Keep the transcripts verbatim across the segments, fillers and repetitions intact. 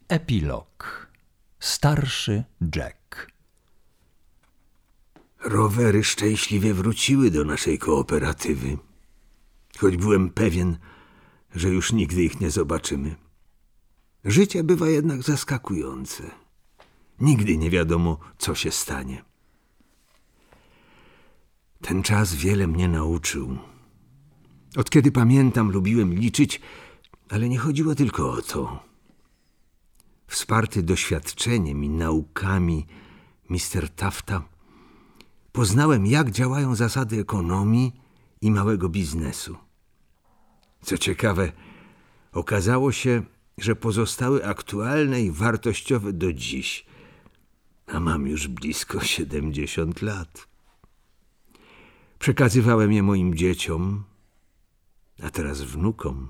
Epilog. Starszy Jack. Rowery szczęśliwie wróciły do naszej kooperatywy, choć byłem pewien, że już nigdy ich nie zobaczymy. Życie bywa jednak zaskakujące. Nigdy nie wiadomo, co się stanie. Ten czas wiele mnie nauczył. Od kiedy pamiętam, lubiłem liczyć, ale nie chodziło tylko o to. Wsparty doświadczeniem i naukami mister Tafta, poznałem, jak działają zasady ekonomii i małego biznesu. Co ciekawe, okazało się, że pozostały aktualne i wartościowe do dziś, a mam już blisko siedemdziesiąt lat. Przekazywałem je moim dzieciom, a teraz wnukom.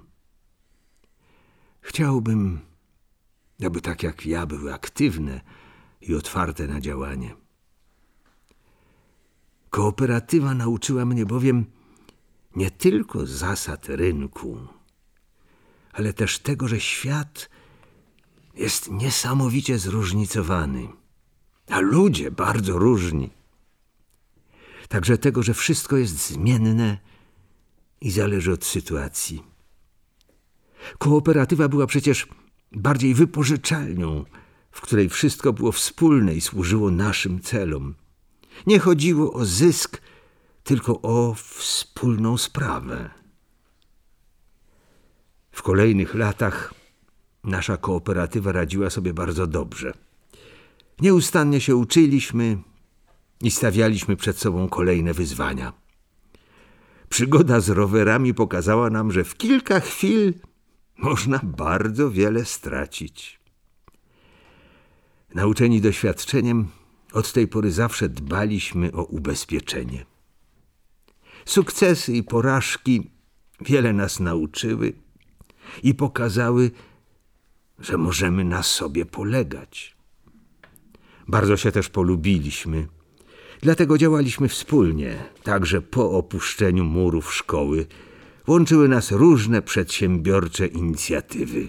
Chciałbym, aby tak jak ja były aktywne i otwarte na działanie. Kooperatywa nauczyła mnie bowiem nie tylko zasad rynku, ale też tego, że świat jest niesamowicie zróżnicowany, a ludzie bardzo różni. Także tego, że wszystko jest zmienne i zależy od sytuacji. Kooperatywa była przecież bardziej wypożyczalnią, w której wszystko było wspólne i służyło naszym celom. Nie chodziło o zysk, tylko o wspólną sprawę. W kolejnych latach nasza kooperatywa radziła sobie bardzo dobrze. Nieustannie się uczyliśmy i stawialiśmy przed sobą kolejne wyzwania. Przygoda z rowerami pokazała nam, że w kilka chwil można bardzo wiele stracić. Nauczeni doświadczeniem, od tej pory zawsze dbaliśmy o ubezpieczenie. Sukcesy i porażki wiele nas nauczyły i pokazały, że możemy na sobie polegać. Bardzo się też polubiliśmy, dlatego działaliśmy wspólnie, także po opuszczeniu murów szkoły. Łączyły nas różne przedsiębiorcze inicjatywy.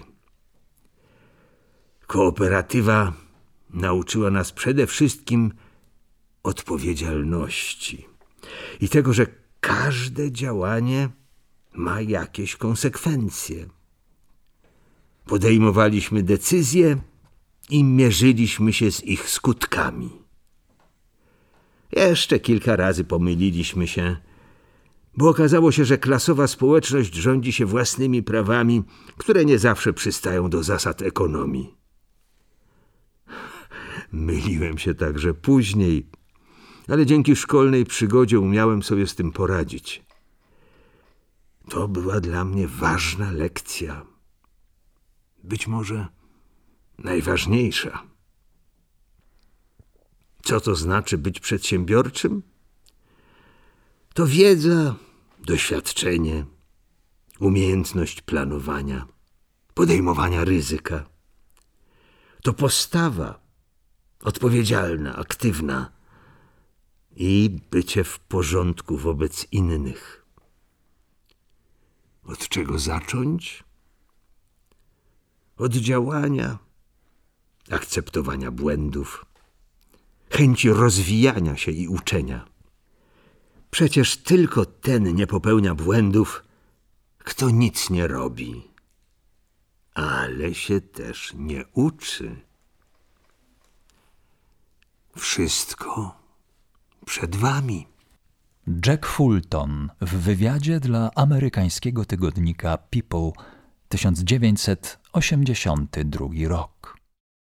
Kooperatywa nauczyła nas przede wszystkim odpowiedzialności i tego, że każde działanie ma jakieś konsekwencje. Podejmowaliśmy decyzje i mierzyliśmy się z ich skutkami. Jeszcze kilka razy pomyliliśmy się, bo okazało się, że klasowa społeczność rządzi się własnymi prawami, które nie zawsze przystają do zasad ekonomii. Myliłem się także później, ale dzięki szkolnej przygodzie umiałem sobie z tym poradzić. To była dla mnie ważna lekcja. Być może najważniejsza. Co to znaczy być przedsiębiorczym? To wiedza, doświadczenie, umiejętność planowania, podejmowania ryzyka. To postawa odpowiedzialna, aktywna i bycie w porządku wobec innych. Od czego zacząć? Od działania, akceptowania błędów, chęci rozwijania się i uczenia. Przecież tylko ten nie popełnia błędów, kto nic nie robi, ale się też nie uczy. Wszystko przed wami. Jack Fulton w wywiadzie dla amerykańskiego tygodnika People, tysiąc dziewięćset osiemdziesiąty drugi rok.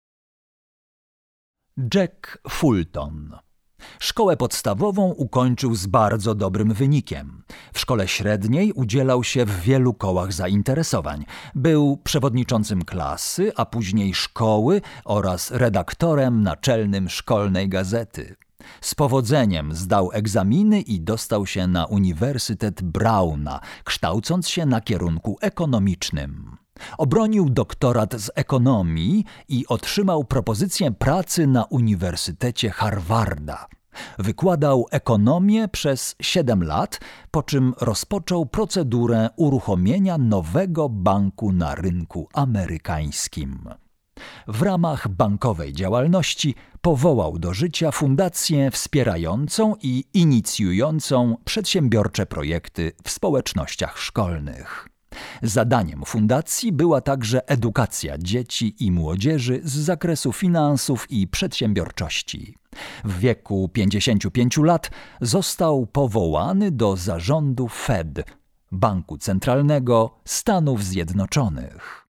Jack Fulton. Szkołę podstawową ukończył z bardzo dobrym wynikiem. W szkole średniej udzielał się w wielu kołach zainteresowań. Był przewodniczącym klasy, a później szkoły oraz redaktorem naczelnym szkolnej gazety. Z powodzeniem zdał egzaminy i dostał się na Uniwersytet Browna, kształcąc się na kierunku ekonomicznym. Obronił doktorat z ekonomii i otrzymał propozycję pracy na Uniwersytecie Harvarda. Wykładał ekonomię przez siedem lat, po czym rozpoczął procedurę uruchomienia nowego banku na rynku amerykańskim. w ramach bankowej działalności powołał do życia fundację wspierającą i inicjującą przedsiębiorcze projekty w społecznościach szkolnych. Zadaniem fundacji była także edukacja dzieci i młodzieży z zakresu finansów i przedsiębiorczości. W wieku pięćdziesięciu pięciu lat został powołany do zarządu Fed, Banku Centralnego Stanów Zjednoczonych.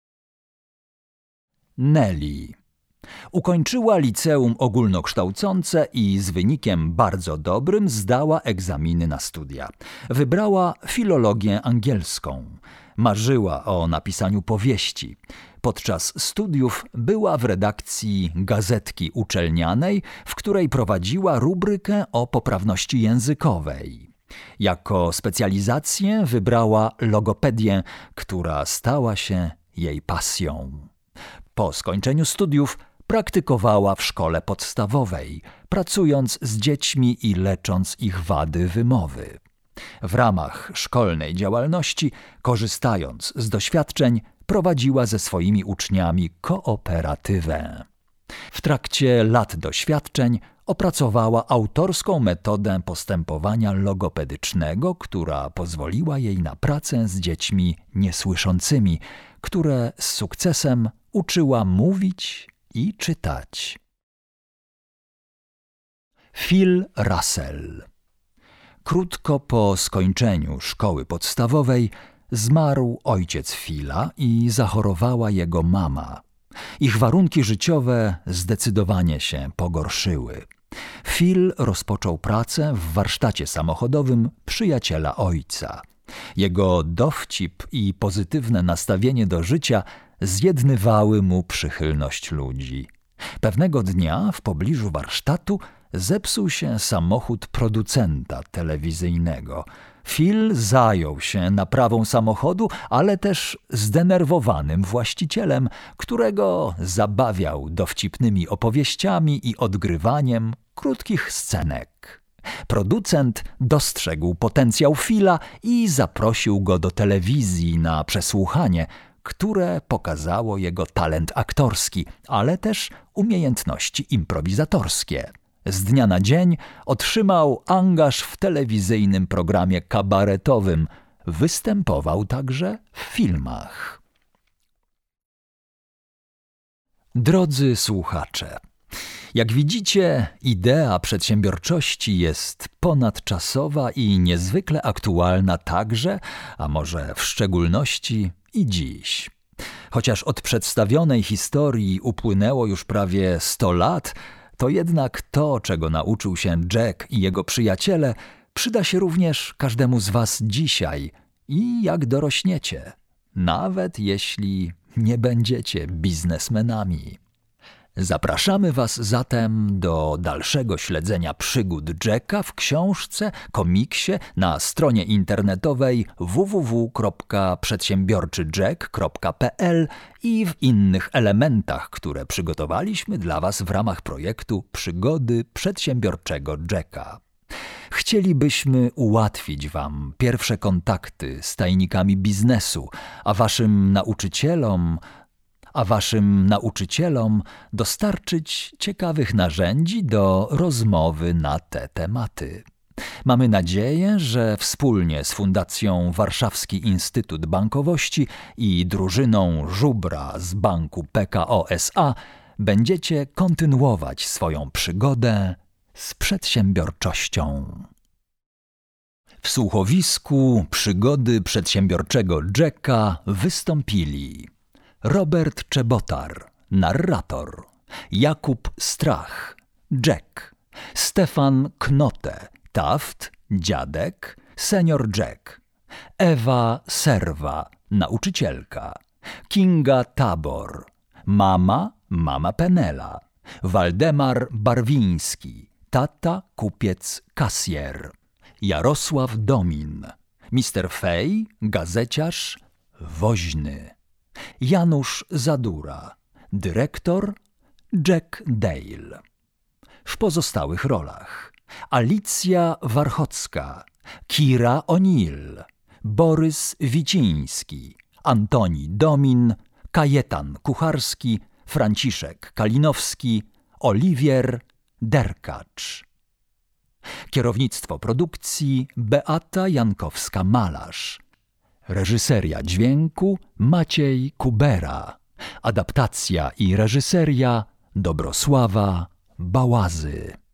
Nelly ukończyła liceum ogólnokształcące i z wynikiem bardzo dobrym zdała egzaminy na studia. Wybrała filologię angielską. Marzyła o napisaniu powieści. Podczas studiów była w redakcji gazetki uczelnianej, w której prowadziła rubrykę o poprawności językowej. Jako specjalizację wybrała logopedię, która stała się jej pasją. Po skończeniu studiów praktykowała w szkole podstawowej, pracując z dziećmi i lecząc ich wady wymowy. W ramach szkolnej działalności, korzystając z doświadczeń, prowadziła ze swoimi uczniami kooperatywę. W trakcie lat doświadczeń opracowała autorską metodę postępowania logopedycznego, która pozwoliła jej na pracę z dziećmi niesłyszącymi, które z sukcesem uczyła mówić i czytać. Phil Russell. Krótko po skończeniu szkoły podstawowej zmarł ojciec Phila i zachorowała jego mama. Ich warunki życiowe zdecydowanie się pogorszyły. Phil rozpoczął pracę w warsztacie samochodowym przyjaciela ojca. Jego dowcip i pozytywne nastawienie do życia zjednywały mu przychylność ludzi. Pewnego dnia w pobliżu warsztatu zepsuł się samochód producenta telewizyjnego. Phil zajął się naprawą samochodu, ale też zdenerwowanym właścicielem, którego zabawiał dowcipnymi opowieściami i odgrywaniem krótkich scenek. Producent dostrzegł potencjał Phila i zaprosił go do telewizji na przesłuchanie, które pokazało jego talent aktorski, ale też umiejętności improwizatorskie. Z dnia na dzień otrzymał angaż w telewizyjnym programie kabaretowym. Występował także w filmach. Drodzy słuchacze, jak widzicie, idea przedsiębiorczości jest ponadczasowa i niezwykle aktualna także, a może w szczególności i dziś. Chociaż od przedstawionej historii upłynęło już prawie sto lat, to jednak to, czego nauczył się Jack i jego przyjaciele, przyda się również każdemu z was dzisiaj i jak dorośniecie, nawet jeśli nie będziecie biznesmenami. Zapraszamy was zatem do dalszego śledzenia przygód Jacka w książce, komiksie, na stronie internetowej w w w kropka przedsiębiorczy jack kropka p l i w innych elementach, które przygotowaliśmy dla was w ramach projektu Przygody przedsiębiorczego Jacka. Chcielibyśmy ułatwić wam pierwsze kontakty z tajnikami biznesu, a waszym nauczycielom a waszym nauczycielom dostarczyć ciekawych narzędzi do rozmowy na te tematy. Mamy nadzieję, że wspólnie z Fundacją Warszawski Instytut Bankowości i drużyną Żubra z Banku P K O S A będziecie kontynuować swoją przygodę z przedsiębiorczością. W słuchowisku Przygody przedsiębiorczego Jacka wystąpili Robert Czebotar, narrator, Jakub Strach, Jack, Stefan Knote, Taft, dziadek, senior Jack, Ewa Serwa, nauczycielka, Kinga Tabor, mama, mama Penela, Waldemar Barwiński, tata, kupiec, kasjer, Jarosław Domin, mister Fej, gazeciarz, woźny, Janusz Zadura, dyrektor, Jack Dale. W pozostałych rolach Alicja Warchocka, Kira O'Neill, Borys Wiciński, Antoni Domin, Kajetan Kucharski, Franciszek Kalinowski, Oliwier Derkacz. Kierownictwo produkcji Beata Jankowska-Malarz. Reżyseria dźwięku Maciej Kubera. Adaptacja i reżyseria Dobrosława Bałazy.